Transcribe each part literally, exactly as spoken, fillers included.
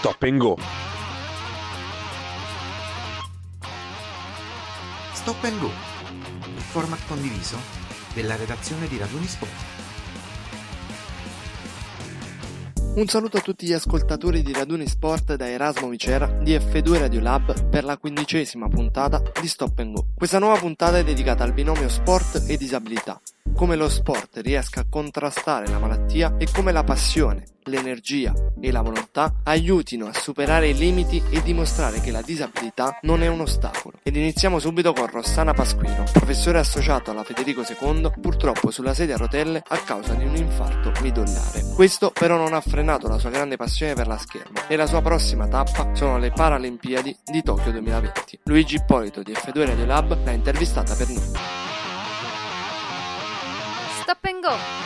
Stop and Go. Stop and Go, il format condiviso della redazione di Raduni Sport. Un saluto a tutti gli ascoltatori di Raduni Sport da Erasmo Vicera di F due Radio Lab per la quindicesima puntata di Stop and Go. Questa nuova puntata è dedicata al binomio sport e disabilità, come lo sport riesca a contrastare la malattia e come la passione, l'energia e la volontà aiutino a superare i limiti e dimostrare che la disabilità non è un ostacolo. Ed iniziamo subito con Rossana Pasquino, professore associato alla Federico secondo, purtroppo sulla sedia a rotelle a causa di un infarto midollare. Questo però non ha frenato la sua grande passione per la scherma e la sua prossima tappa sono le Paralimpiadi di Tokyo duemilaventi. Luigi Ippolito di F due Radio Lab l'ha intervistata per noi. Stop and Go.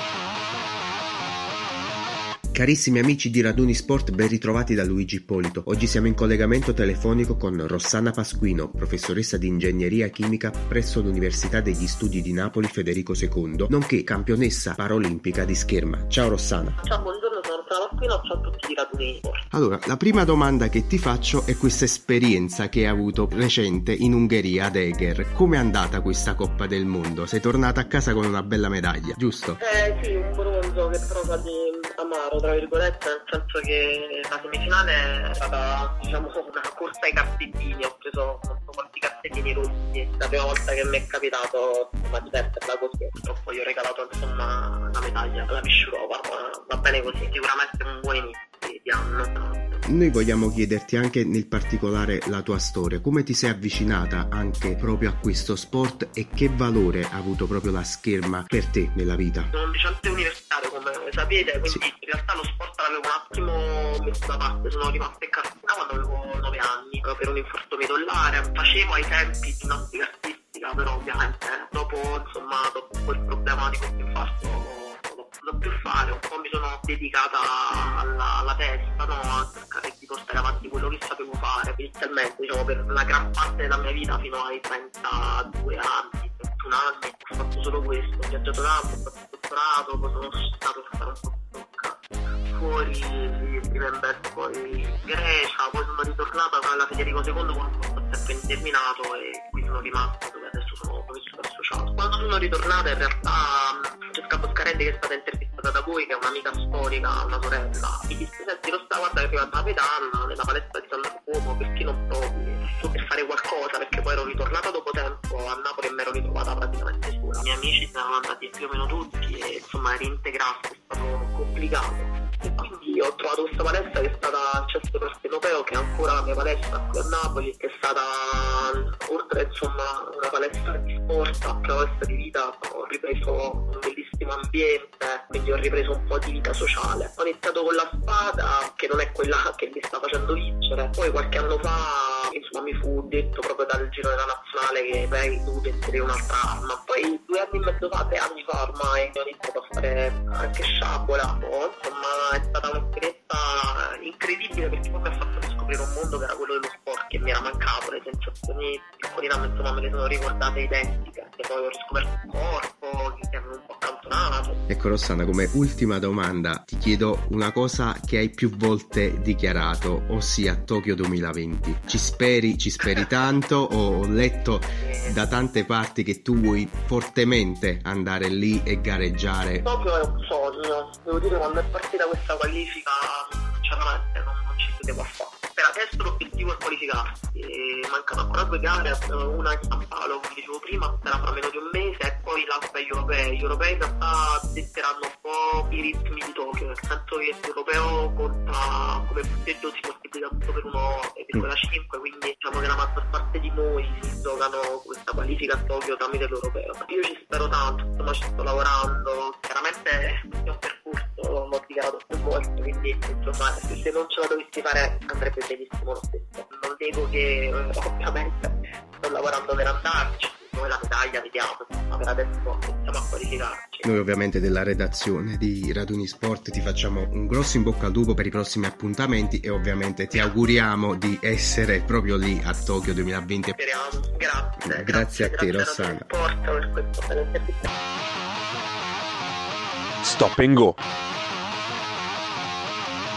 Carissimi amici di Raduni Sport, ben ritrovati da Luigi Ippolito. Oggi siamo in collegamento telefonico con Rossana Pasquino, professoressa di ingegneria chimica presso l'Università degli Studi di Napoli Federico secondo, nonché campionessa paralimpica di scherma. Ciao Rossana. Ciao, buongiorno, sono Rossana Pasquino, ciao a tutti di Raduni Sport. Allora, la prima domanda che ti faccio è questa esperienza che hai avuto recente in Ungheria ad Eger. Come è andata questa Coppa del Mondo? Sei tornata a casa con una bella medaglia, giusto? Eh sì, un bronzo che però di amaro, tra virgolette, nel senso che la semifinale è stata, diciamo, una corsa ai cartettini. Ho preso non so quanti cartettini rossi, la prima volta che mi è capitato insomma, di perderla così. Purtroppo gli ho regalato insomma la medaglia alla Pisciurova, ma va bene così, sicuramente è un buon inizio di anno. Noi vogliamo chiederti anche nel particolare la tua storia, come ti sei avvicinata anche proprio a questo sport e che valore ha avuto proprio la scherma per te nella vita? Sono un docente universitario, come sapete, quindi sì. In realtà lo sport l'avevo un attimo messo da parte, sono rimasta in cartina quando avevo nove anni per un infarto midollare. Facevo ai tempi ginnastica artistica, però ovviamente dopo insomma dopo quel problema di questo infarto non ho potuto più fare, un po' mi sono dedicata alla, alla testa, no? A cercare di portare avanti quello che sapevo fare inizialmente, diciamo, per la gran parte della mia vita fino ai trentadue anni, trentuno anni, ho fatto solo questo, ho viaggiato tanto, ho fatto il dottorato, poi sono stato a fare un po' fuori, prima in Belgio, poi in Grecia, poi sono ritornata alla Federico secondo quando ho fatto sempre indeterminato e qui sono rimasto dove adesso sono professore associato. Quando sono ritornata in realtà Francesca Boscarelli, che è stata intervistata da voi, che è un'amica storica, una sorella, mi disse: senti, lo sta guardando prima della Pedana nella palestra di San Rocco, perché non provi per fare qualcosa, perché poi ero ritornata dopo tempo a Napoli e mi ero ritrovata praticamente sola. I miei amici si erano andati più o meno tutti e insomma reintegrarsi è stato complicato. E quindi ho trovato questa palestra che è stata il Cesto Partenopeo, che è ancora la mia palestra qui a Napoli, che è stata oltre insomma una palestra di sport, una palestra di vita. Ho ripreso un bellissimo ambiente, quindi ho ripreso un po' di vita sociale. Ho iniziato con la spada, che non è quella che mi sta facendo vincere, poi qualche anno fa insomma mi fu detto proprio dal giro della nazionale che avrei dovuto inserire un'altra arma. Poi due anni e mezzo fa, tre anni fa ormai, ho iniziato a fare anche sciabola. Oh, insomma è stata un'esperienza incredibile, perché poi mi ha fatto riscoprire un mondo che era quello dello sport, che mi era mancato. Le sensazioni piccolina insomma me le sono ricordate identiche, e poi ho riscoperto un corpo che avevo un po' accantonato. Ecco Rossana, come ultima domanda ti chiedo una cosa che hai più volte dichiarato, ossia Tokyo duemilaventi. Ci speri, ci speri tanto? Ho letto da tante parti che tu vuoi fortemente andare lì e gareggiare. Tokyo è un sogno, devo dire, quando è partita questa qualifica sinceramente non, non ci potevo affatto. Per adesso l'obiettivo è qualificarsi, e mancano ancora due gare, una in San Paolo, come dicevo prima, sarà fra meno di un mese, e poi l'altra gli europei. Gli europei in realtà detteranno un po' i ritmi di Tokyo, nel senso che l'europeo conta come punteggio, si moltiplica tutto per uno virgola cinque, quindi diciamo che la maggior parte di noi si giocano questa qualifica a Tokyo tramite l'europeo. Io ci spero tanto, insomma ci sto lavorando, chiaramente il mio percorso l'ho dichiarato più volte, quindi insomma se non ce la dovessi fare andrebbe benissimo lo stesso. Non dico che ovviamente sto lavorando per andarci, noi la medaglia vediamo, ma per adesso iniziamo a qualificarci. Noi ovviamente della redazione di Raduni Sport ti facciamo un grosso in bocca al lupo per i prossimi appuntamenti e ovviamente ti auguriamo di essere proprio lì a Tokyo duemilaventi. Speriamo, grazie. Grazie, grazie a te grazie Rossana. Sport per questo bella intervista. Stop and Go.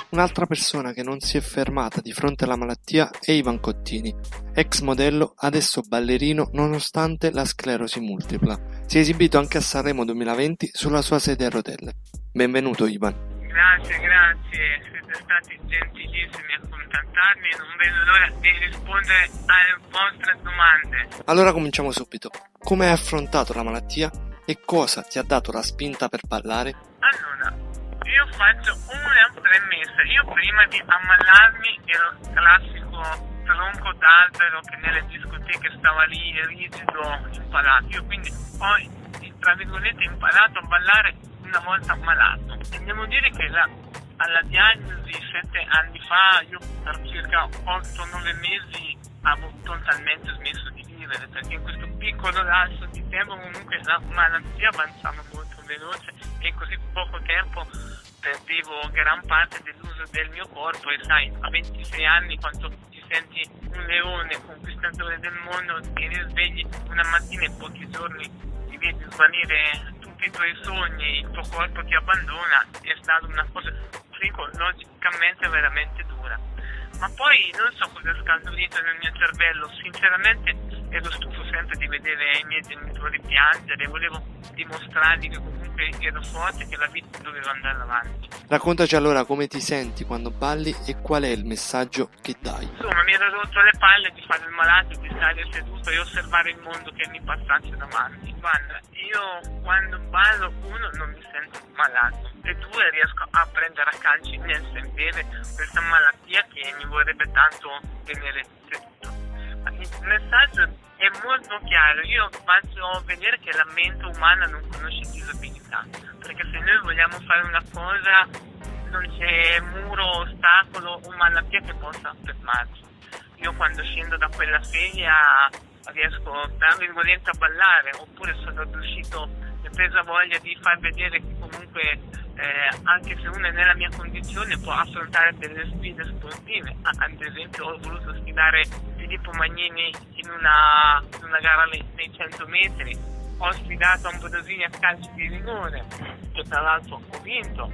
Un'altra persona che non si è fermata di fronte alla malattia è Ivan Cottini, ex modello, adesso ballerino nonostante la sclerosi multipla. Si è esibito anche a Sanremo duemilaventi sulla sua sedia a rotelle. Benvenuto Ivan. Grazie, grazie, siete stati gentilissimi a contattarmi e non vedo l'ora di rispondere alle vostre domande. Allora cominciamo subito. Come hai affrontato la malattia e cosa ti ha dato la spinta per ballare? Allora, io faccio una premessa. Io prima di ammalarmi ero il classico tronco d'albero che nelle discoteche stava lì rigido, impalato. Io quindi ho, tra virgolette, imparato a ballare una volta ammalato. E devo dire che la, alla diagnosi sette anni fa, io per circa otto nove mesi avevo totalmente smesso di vivere, perché in questo piccolo lasso di tempo comunque la malattia avanzava molto veloce e in così poco tempo perdevo gran parte dell'uso del mio corpo. E sai, a ventisei anni, quando ti senti un leone conquistatore del mondo, ti risvegli una mattina e in pochi giorni ti vedi svanire tutti i tuoi sogni, il tuo corpo ti abbandona, è stata una cosa psicologicamente veramente dura. Ma poi non so cosa è scaturito nel mio cervello, sinceramente ero stufo sempre di vedere i miei genitori piangere, volevo dimostrargli che comunque ero forte e che la vita doveva andare avanti. Raccontaci allora come ti senti quando balli e qual è il messaggio che dai. Insomma, mi ero rotto le palle di fare il malato, di stare seduto e osservare il mondo che mi passasse davanti. Guarda, io quando ballo, uno, non mi sento malato e due, riesco a prendere a calci nel sentire questa malattia che mi vorrebbe tanto tenere seduto. Il messaggio è molto chiaro, io faccio vedere che la mente umana non conosce disabilità, perché se noi vogliamo fare una cosa non c'è muro, ostacolo o malattia che possa fermarci. Io quando scendo da quella sedia riesco tra virgolette a ballare, oppure sono riuscito, mi è presa voglia di far vedere che comunque eh, anche se uno è nella mia condizione può affrontare delle sfide sportive. Ad esempio ho voluto sfidare Filippo Magnini in una, in una gara nei cento metri, ho sfidato Ambrosini a calci di rigore che tra l'altro ho vinto.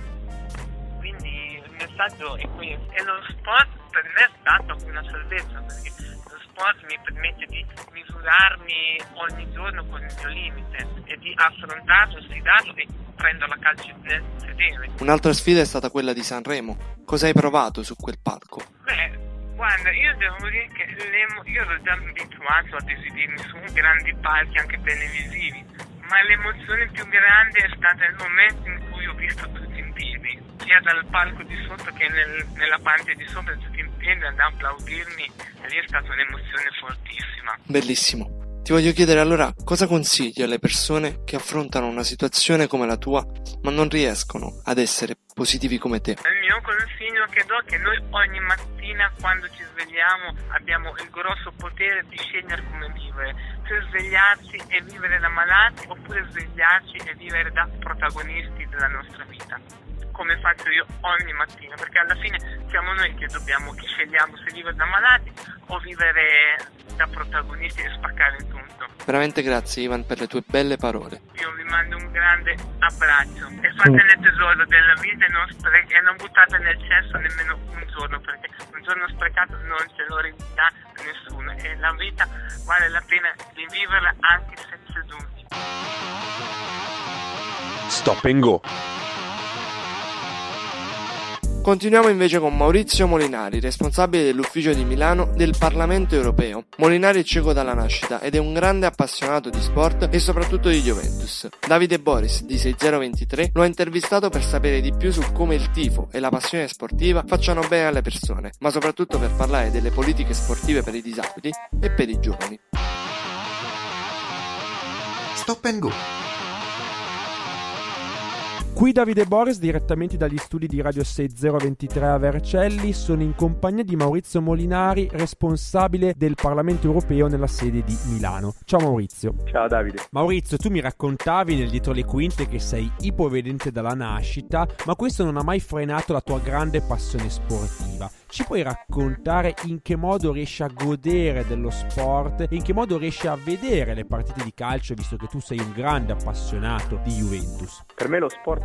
Quindi il messaggio è questo, e lo sport per me è stato una salvezza, perché lo sport mi permette di misurarmi ogni giorno con il mio limite e di affrontarlo, sfidarlo e prenderlo a calci nel sedere. Un'altra sfida è stata quella di Sanremo. Cosa hai provato su quel palco? Beh, guarda, io devo dire che io ero già abituato ad esibirmi su grandi palchi anche televisivi, ma l'emozione più grande è stata il momento in cui ho visto tutti in piedi, sia dal palco di sotto che nel, nella parte di sopra, tutti in piedi ad applaudirmi, e lì è stata un'emozione fortissima. Bellissimo. Ti voglio chiedere allora cosa consigli alle persone che affrontano una situazione come la tua ma non riescono ad essere positivi come te. Il mio consiglio che do è che noi ogni mattina quando ci svegliamo abbiamo il grosso potere di scegliere come vivere, cioè svegliarci e vivere da malati oppure svegliarci e vivere da protagonisti della nostra vita, come faccio io ogni mattina, perché alla fine siamo noi che dobbiamo, che scegliamo se vivere da malati o vivere da protagonisti e spaccare il tutto. Veramente grazie Ivan per le tue belle parole. Io vi mando un grande abbraccio e fatene tesoro della vita e non, spre- e non buttate nel cesso nemmeno un giorno, perché un giorno sprecato non ce lo ridà nessuno e la vita vale la pena di viverla anche senza dubbi. Stop and Go. Continuiamo invece con Maurizio Molinari, responsabile dell'ufficio di Milano del Parlamento Europeo. Molinari è cieco dalla nascita ed è un grande appassionato di sport e soprattutto di Juventus. Davide Boris di sei zero ventitré lo ha intervistato per sapere di più su come il tifo e la passione sportiva facciano bene alle persone, ma soprattutto per parlare delle politiche sportive per i disabili e per i giovani. Stop and Go. Qui Davide Boris, direttamente dagli studi di Radio sei zero ventitré a Vercelli, sono in compagnia di Maurizio Molinari, responsabile del Parlamento Europeo nella sede di Milano. Ciao Maurizio. Ciao Davide. Maurizio, tu mi raccontavi nel dietro le quinte che sei ipovedente dalla nascita, ma questo non ha mai frenato la tua grande passione sportiva. Ci puoi raccontare in che modo riesci a godere dello sport e in che modo riesci a vedere le partite di calcio, visto che tu sei un grande appassionato di Juventus? Per me lo sport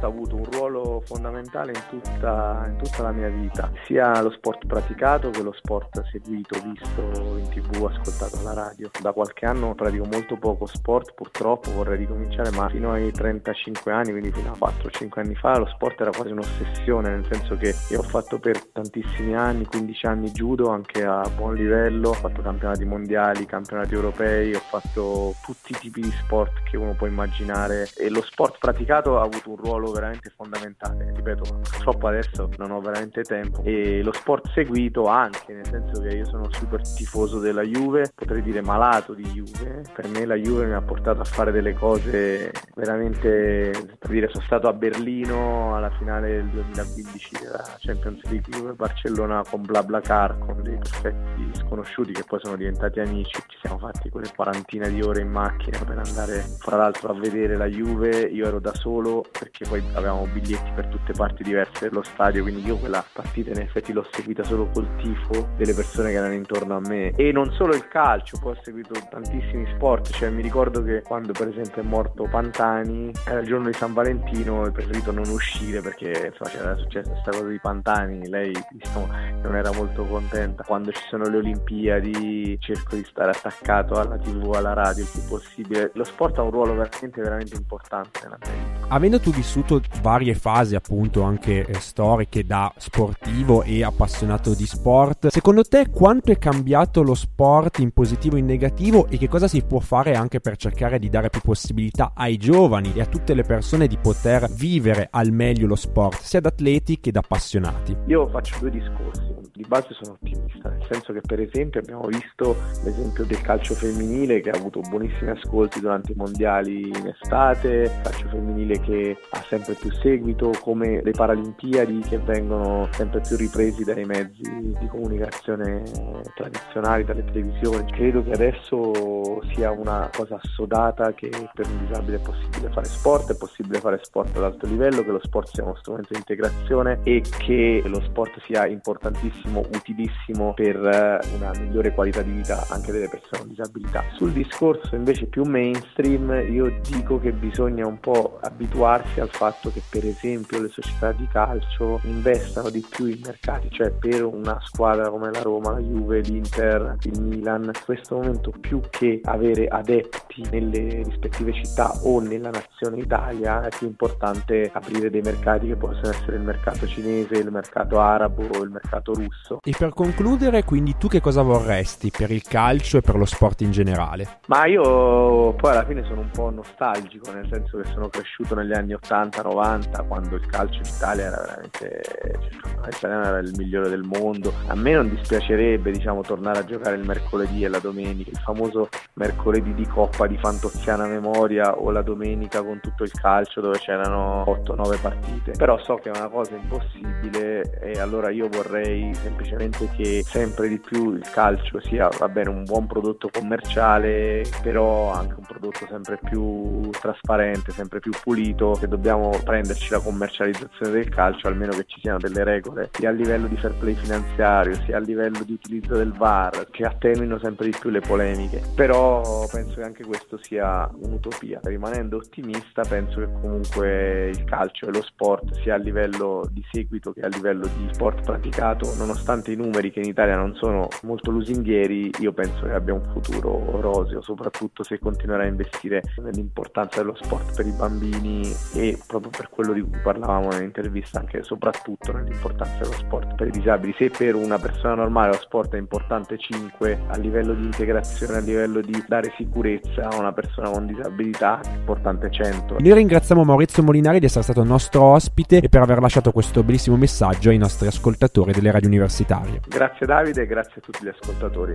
sport ha avuto un ruolo fondamentale in tutta, in tutta la mia vita, sia lo sport praticato che lo sport seguito, visto in tv, ascoltato alla radio. Da qualche anno pratico molto poco sport, purtroppo vorrei ricominciare, ma fino ai trentacinque anni, quindi fino a quattro cinque anni fa, lo sport era quasi un'ossessione, nel senso che io ho fatto per tantissimi anni, quindici anni judo, anche a buon livello, ho fatto campionati mondiali, campionati europei, ho fatto tutti i tipi di sport che uno può immaginare, e lo sport praticato ha avuto un ruolo veramente fondamentale. Ripeto, purtroppo adesso non ho veramente tempo. E lo sport seguito anche, nel senso che io sono super tifoso della Juve, potrei dire malato di Juve. Per me la Juve mi ha portato a fare delle cose veramente, per dire, sono stato a Berlino alla finale del duemilaquindici della Champions League Juve-Barcellona con BlaBlaCar, con dei perfetti sconosciuti che poi sono diventati amici. Ci siamo fatti quelle quarantina di ore in macchina per andare fra l'altro a vedere la Juve. Io ero da solo perché poi avevamo biglietti per tutte parti diverse dello stadio, quindi io quella partita in effetti l'ho seguita solo col tifo delle persone che erano intorno a me. E non solo il calcio, poi ho seguito tantissimi sport, cioè mi ricordo che quando per esempio è morto Pantani, era il giorno di San Valentino, ho preferito non uscire perché insomma c'era successa questa cosa di Pantani, lei diciamo non era molto contenta. Quando ci sono le Olimpiadi cerco di stare attaccato alla tv, alla radio il più possibile. Lo sport ha un ruolo veramente veramente importante nella mia vita. Avendo tu vissuto varie fasi appunto anche eh, storiche da sportivo e appassionato di sport, secondo te quanto è cambiato lo sport in positivo e in negativo, e che cosa si può fare anche per cercare di dare più possibilità ai giovani e a tutte le persone di poter vivere al meglio lo sport, sia da atleti che da appassionati? Io faccio due discorsi. Di base sono ottimista, nel senso che per esempio abbiamo visto l'esempio del calcio femminile che ha avuto buonissimi ascolti durante i mondiali in estate, calcio femminile che ha sempre più seguito, come le Paralimpiadi che vengono sempre più ripresi dai mezzi di comunicazione tradizionali, dalle televisioni. Credo che adesso sia una cosa assodata che per un disabile è possibile fare sport, è possibile fare sport ad alto livello, che lo sport sia uno strumento di integrazione e che lo sport sia importantissimo, utilissimo per una migliore qualità di vita anche delle persone con disabilità. Sul discorso invece più mainstream, io dico che bisogna un po' abituarsi al fatto che per esempio le società di calcio investano di più in mercati, cioè per una squadra come la Roma, la Juve, l'Inter, il Milan, in questo momento più che avere adepti nelle rispettive città o nella nazione Italia è più importante aprire dei mercati che possono essere il mercato cinese, il mercato arabo o il mercato russo. E per concludere, quindi tu che cosa vorresti per il calcio e per lo sport in generale? Ma io poi alla fine sono un po' nostalgico, nel senso che sono cresciuto negli anni ottanta novanta quando il calcio in Italia era veramente, cioè, l'italiano era il migliore del mondo. A me non dispiacerebbe, diciamo, tornare a giocare il mercoledì e la domenica, il famoso mercoledì di Coppa di Fantozziana memoria o la domenica con tutto il calcio dove c'erano otto nove partite. Però so che è una cosa impossibile e allora io vorrei semplicemente che sempre di più il calcio sia, va bene, un buon prodotto commerciale, però anche un prodotto sempre più trasparente, sempre più pulito. Se dobbiamo prenderci la commercializzazione del calcio, almeno che ci siano delle regole sia a livello di fair play finanziario sia a livello di utilizzo del V A R che attenuino sempre di più le polemiche. Però penso che anche questo sia un'utopia. Rimanendo ottimista, penso che comunque il calcio e lo sport, sia a livello di seguito che a livello di sport praticato, nonostante i numeri che in Italia non sono molto lusinghieri, io penso che abbia un futuro roseo, soprattutto se continuerà a investire nell'importanza dello sport per i bambini e proprio per quello di cui parlavamo nell'intervista, anche soprattutto nell'importanza dello sport per i disabili. Se per una persona normale lo sport è importante cinque, a livello di integrazione, a livello di dare sicurezza a una persona con disabilità è importante cento. Noi ringraziamo Maurizio Molinari di essere stato nostro ospite e per aver lasciato questo bellissimo messaggio ai nostri ascoltatori delle radio universitarie. Grazie Davide e grazie a tutti gli ascoltatori.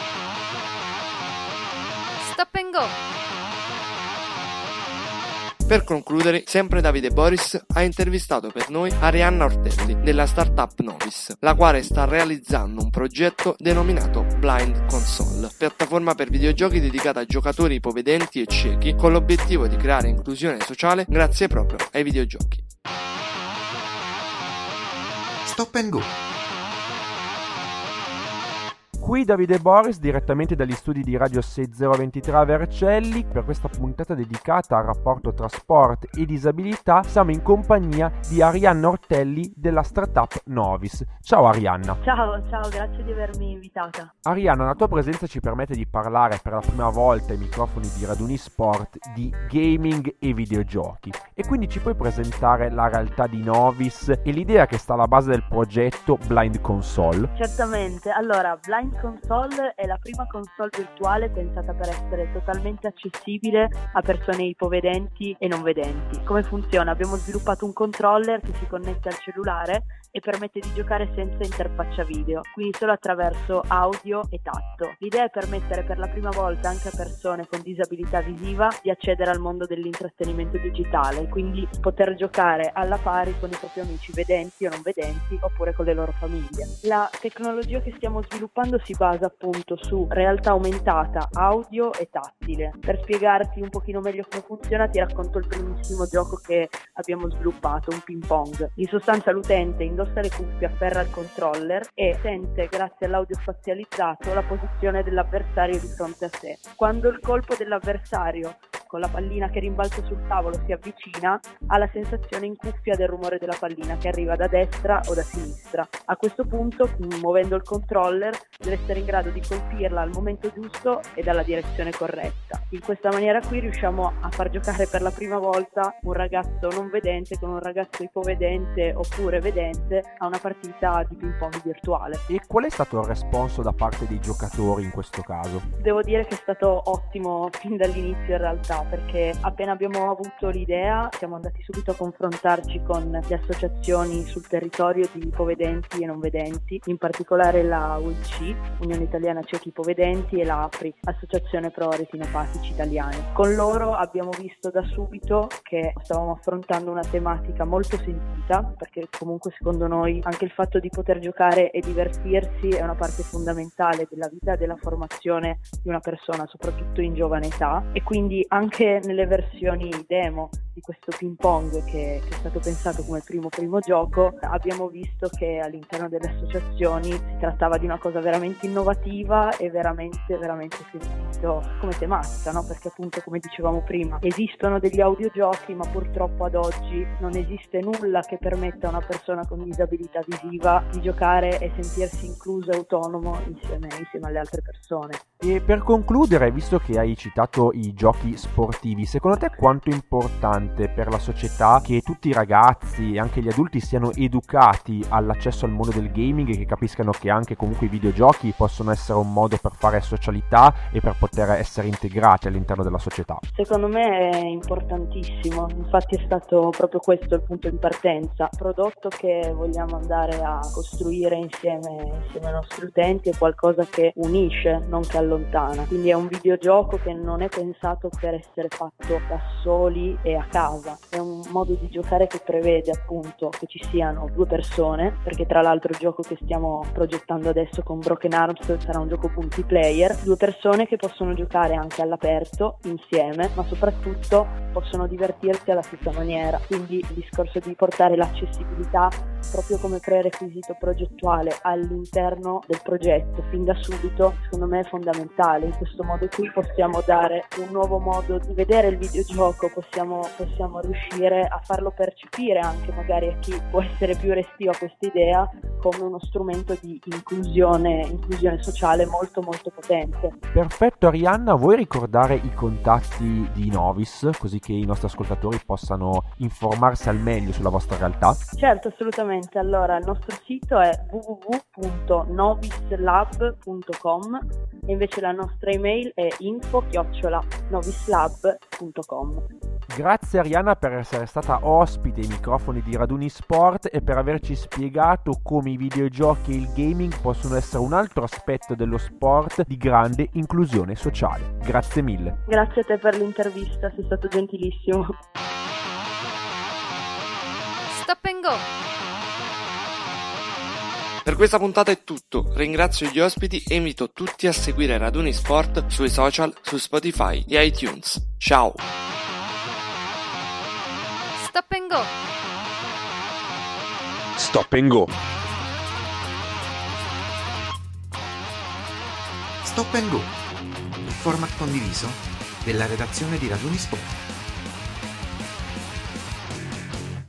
Stop and Go. Per concludere, sempre Davide Boris ha intervistato per noi Arianna Ortelli della startup Novis, la quale sta realizzando un progetto denominato Blind Console, piattaforma per videogiochi dedicata a giocatori ipovedenti e ciechi, con l'obiettivo di creare inclusione sociale grazie proprio ai videogiochi. Stop and Go. Qui Davide Boris, direttamente dagli studi di Radio sei zero due tre a Vercelli. Per questa puntata dedicata al rapporto tra sport e disabilità siamo in compagnia di Arianna Ortelli della startup Novis. Ciao Arianna. Ciao, ciao, grazie di avermi invitata. Arianna, la tua presenza ci permette di parlare per la prima volta ai microfoni di Raduni Sport di gaming e videogiochi. E quindi ci puoi presentare la realtà di Novis e l'idea che sta alla base del progetto Blind Console? Certamente, allora Blind Console è la prima console virtuale pensata per essere totalmente accessibile a persone ipovedenti e non vedenti. Come funziona? Abbiamo sviluppato un controller che si connette al cellulare e permette di giocare senza interfaccia video, quindi solo attraverso audio e tatto. L'idea è permettere per la prima volta anche a persone con disabilità visiva di accedere al mondo dell'intrattenimento digitale, quindi poter giocare alla pari con i propri amici vedenti o non vedenti oppure con le loro famiglie. La tecnologia che stiamo sviluppando si basa appunto su realtà aumentata, audio e tattile. Per spiegarti un pochino meglio come funziona ti racconto il primissimo gioco che abbiamo sviluppato, un ping pong. In sostanza l'utente indossa le cuffie, afferra il controller e sente grazie all'audio spazializzato la posizione dell'avversario di fronte a sé. Quando il colpo dell'avversario con la pallina che rimbalza sul tavolo si avvicina, ha la sensazione in cuffia del rumore della pallina che arriva da destra o da sinistra. A questo punto, muovendo il controller, deve essere in grado di colpirla al momento giusto e dalla direzione corretta. In questa maniera qui riusciamo a far giocare per la prima volta un ragazzo non vedente con un ragazzo ipovedente oppure vedente a una partita di ping pong virtuale. E qual è stato il responso da parte dei giocatori in questo caso? Devo dire che è stato ottimo fin dall'inizio in realtà, perché appena abbiamo avuto l'idea siamo andati subito a confrontarci con le associazioni sul territorio di ipovedenti e non vedenti, in particolare la U I C, Unione Italiana Ciechi Ipovedenti, e la A P R I, Associazione Pro Retinopatici Italiani. Con loro abbiamo visto da subito che stavamo affrontando una tematica molto sentita, perché comunque secondo noi anche il fatto di poter giocare e divertirsi è una parte fondamentale della vita e della formazione di una persona, soprattutto in giovane età, e quindi anche Anche nelle versioni demo di questo ping pong che, che è stato pensato come primo primo gioco, abbiamo visto che all'interno delle associazioni si trattava di una cosa veramente innovativa e veramente veramente sentito come tematica, no? Perché appunto, come dicevamo prima, esistono degli audiogiochi, ma purtroppo ad oggi non esiste nulla che permetta a una persona con disabilità visiva di giocare e sentirsi incluso e autonomo insieme, insieme alle altre persone. E per concludere, visto che hai citato i giochi sportivi, secondo te quanto è importante per la società che tutti i ragazzi e anche gli adulti siano educati all'accesso al mondo del gaming e che capiscano che anche comunque i videogiochi possono essere un modo per fare socialità e per poter essere integrati all'interno della società? Secondo me è importantissimo, infatti è stato proprio questo il punto di partenza. Il prodotto che vogliamo andare a costruire insieme, insieme ai nostri utenti è qualcosa che unisce, non che allontana, quindi è un videogioco che non è pensato per essere fatto da soli e a casa, è un modo di giocare che prevede appunto che ci siano due persone, perché tra l'altro il gioco che stiamo progettando adesso con Broken Arms sarà un gioco multiplayer, due persone che possono giocare anche all'aperto insieme, ma soprattutto possono divertirsi alla stessa maniera, quindi il discorso di portare l'accessibilità proprio come prerequisito progettuale all'interno del progetto fin da subito secondo me è fondamentale. In questo modo qui possiamo dare un nuovo modo di vedere il videogioco, possiamo, possiamo riuscire a farlo percepire anche magari a chi può essere più restio a questa idea come uno strumento di inclusione, inclusione sociale molto molto potente. Perfetto Arianna, vuoi ricordare i contatti di Novis così che i nostri ascoltatori possano informarsi al meglio sulla vostra realtà? Certo, assolutamente. Allora, il nostro sito è w w w punto novislab punto com e invece la nostra email è info chiocciola novislab punto com. Grazie Arianna per essere stata ospite ai microfoni di Raduni Sport e per averci spiegato come i videogiochi e il gaming possono essere un altro aspetto dello sport di grande inclusione sociale. Grazie mille. Grazie a te per l'intervista, sei stato gentilissimo. Stop and Go. Per questa puntata è tutto, ringrazio gli ospiti e invito tutti a seguire Raduni Sport sui social, su Spotify e iTunes. Ciao! Stop and Go. Stop and Go. Stop and Go, format condiviso della redazione di Raduni Sport.